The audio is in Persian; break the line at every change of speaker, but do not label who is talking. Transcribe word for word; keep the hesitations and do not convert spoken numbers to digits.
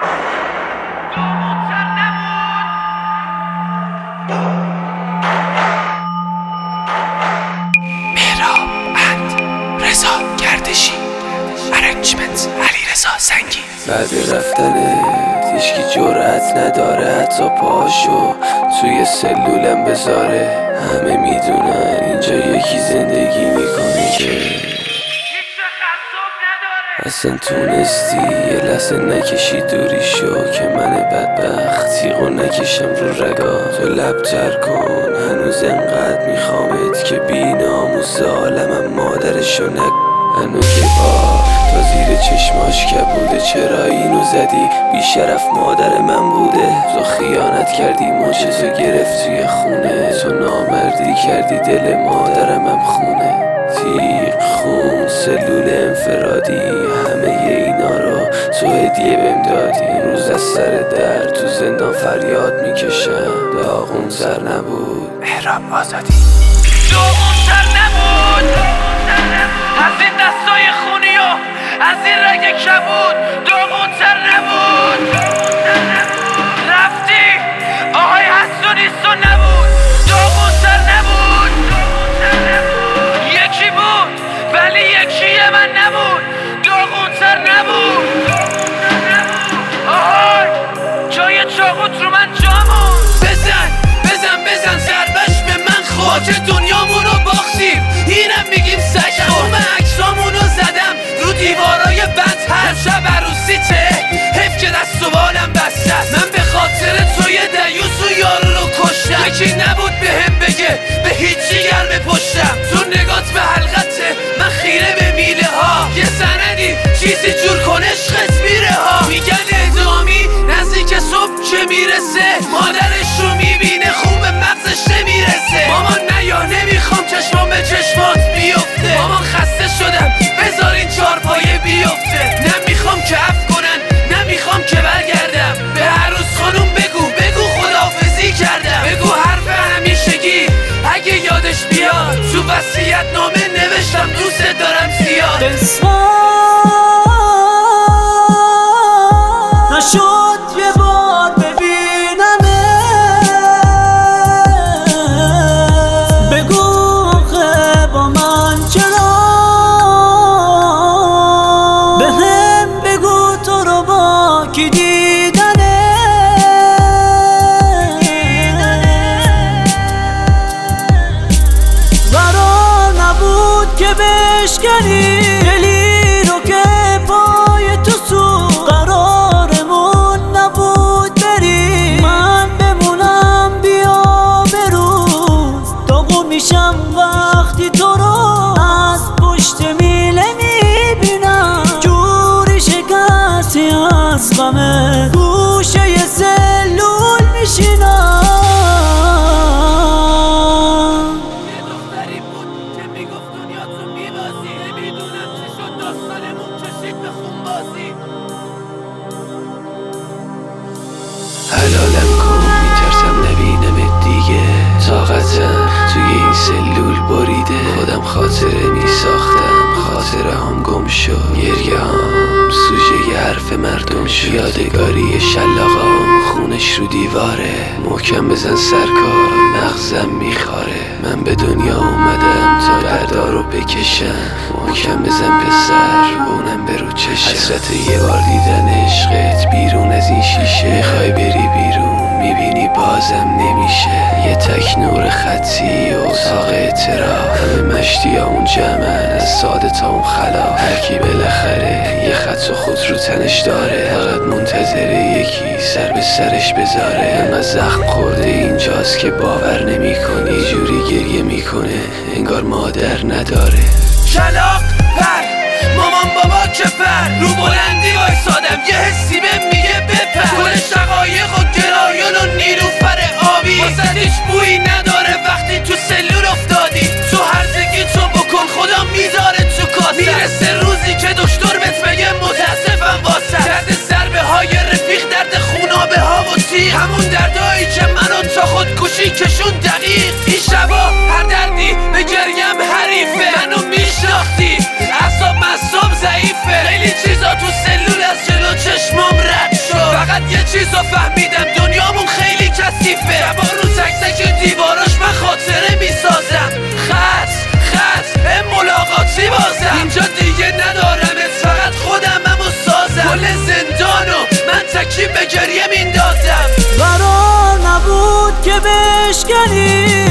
بعد رفتنت هیچکی جرأت نداره حتی پاشو توی سلولم بذاره. همه میدونن اینجا یکی زندگی میکنه که اصلا تونستی یه لحظه نکشی دوری شو که من بدبخت تیغو نکشم رو رگا. تو لبتر کن هنوز انقدر میخوامت که بیناموس عالمم مادرشو نک. هنو که با تا زیر چشماش کبوده چرا اینو زدی بیشرف مادر من بوده. تو خیانت کردی ماچتو گرفت توی خونه. تو نامردی کردی دل مادرمم خونه. تیغ خون سلول انفرادی همه اینا رو تو هدیه بهم دادی. این روز از سر در تو زندان فریاد میکشم داغون سر نبود احرام آزادی.
داغون سر نبود از این دستای خونی و از این رگ کبود. داغون سر نبود رفتی آهای حسونیستو نبود. داغون سر نبود یکی بود ولی یکی من نبود. داغون سر نبود آهای جای چاقوت رو من جامون. بزن بزن بزن ضربش به من خود که دنیامونو باختیم اینم میگیم سگ خورم. عکسامونو زدم رو دیوارای بند هر شب عروسیته حیف که دست و بالم بسته. من به خاطر توی دیوس و یارو رو کشتم. یکی نبود به هم بگه به هیچی گرم پشتم. تو نگات به حلقته من خیره به میله ها. یه سندی چیزی جور کن عشقت میره ها. میگن ادامی نزدیک صبح که میرسه مادرش رو میبینه خوب مغزش نمیرسه. مامان نیا نمیخوام چشمام به چشمات بیفته. مامان خسته شدم بذار این چهار پایه بیفته. نمیخوام که عفو کنن نمیخوام که برگردم. به عروس خانوم بگو بگو خداحافظی کردم. بگو حرف همیشگی اگه یادش بیاد تو وصیت نامه نوشتم دوست دارم زیاد.
نشد یه بار ببینمت بگو آخه با من چرا. به هم بگو تو رو با کی دیدنه. قرار نبود که بشکنی دلی رو که پای تو سو. قرارمون نبود بری من بمونم بیا بروز. داغون میشم وقتی تو رو از پشت میله میبینم. جوری شکستی از غمه گوشه ی سلول میشینم.
یه دختری بود که میگفت دنیا تو میبازی. نمیدونم چی شد داستانمون کشید به خونبازی.
حلالم کن میترسم نبینمت دیگه. طاقتم توی این سلول بریده. خودم خاطره میساختم خاطره هم گم شد. گریه هم سوژه ی حرف مردم شد. یادگاری شلاقام خونش رو دیواره. محکم بزن سرکار مغزم میخاره. من به دنیا اومدم تا دردا رو بکشم. محکم بزن پسر اونم به رو چشم. حسرت یه بار دیدن عشقت بیرون از این شیشه. میخوای بری بیرون میبینی بازم نمیشه. یه تک نور خطی و اتاق اعتراف. همه مشتی همون جمعن از ساده تا اون خلاف. هرکی بالاخره یه خط و خود رو تنش داره. فقط منتظره یکی سر به سرش بذاره. انقدر زخم خورده اینجاست که باور نمی کنی. جوری گریه میکنه انگار مادر نداره.
کلاق پر مامان بابا که پر رو بلندی وایسادم یه حسی بهم میگه بپر. گل شقایق و گرایان و نیلوفر آبی واسه هیچ بویی نداره وقتی تو سلول افتادی. تو هرزگی تو بکن خدا میذاره تو کاسه. میرسه روزی که دکتر بهت بگه متاسفم واسه. درد ضربه های رفیق درد خونابه ها و تیغ. همون دردایی که منو تا خودکشی کشون دقیق. این شبا هر دردی به گریم حریفه. منو میشناختی اعصاب مصاب ضعیفه. خیلی چیزا تو چیزا فهمیدم دنیامون خیلی کثیفه. شبا رو تک تک دیواراش من خاطره میسازم. خط خط ملاقاتی بازم. اینجا دیگه ندارمت، فقط خودمم و سازم. کل زندانو من تکی به گریه میندازم.
قرار نبود که بشکنی